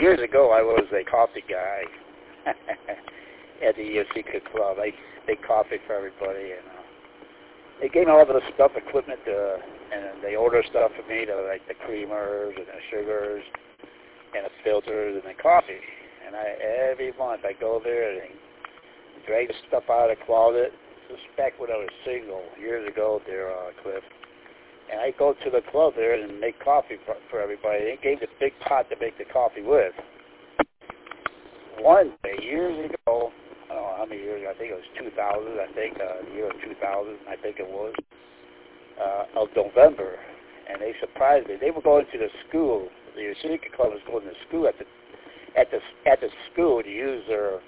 years ago, I was a coffee guy at the Yoshika Club. I made coffee for everybody, and they gave me all the stuff, equipment, and they order stuff for me, like the creamers and the sugars and the filters and the coffee. And every month I go there and drag the stuff out of the closet. This is back when I was single, years ago there, Cliff. And I go to the club there and make coffee for everybody. They gave me a big pot to make the coffee with. One day, years ago, I don't know how many years ago, I think it was 2000, the year of 2000, I think it was, of November. And they surprised me. They were going to the school. The Yoshika Club was going to school at the school to use their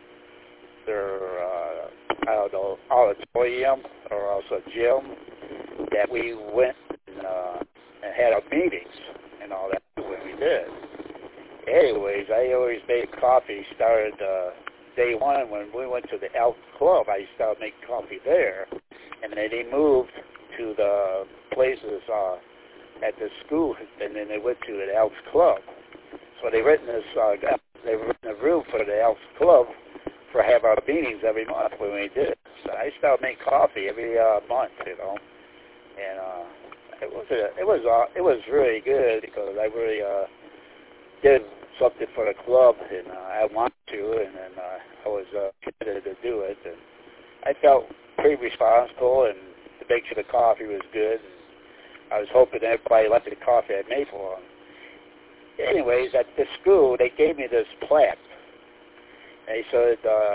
I don't know, auditorium or also gym that we went and had our meetings and all that when we did. Anyways, I always made coffee. Started day one when we went to the Elks Club. I started making coffee there, and then they moved to the places at the school, and then they went to the Elks Club. So they rented a room for the Elks Club for have our meetings every month when we did. So I started making coffee every month, you know, and it was really good because I really did something for the club, and I wanted to, and then I was committed to do it, and I felt pretty responsible and to make sure the coffee was good. And I was hoping everybody liked the coffee I made for them. Anyways, at the school, they gave me this plaque. They said,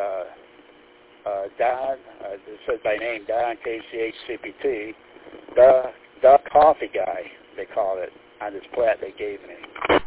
Don, it said my name, Don, KCHCPT, the coffee guy, they called it, on this plaque they gave me.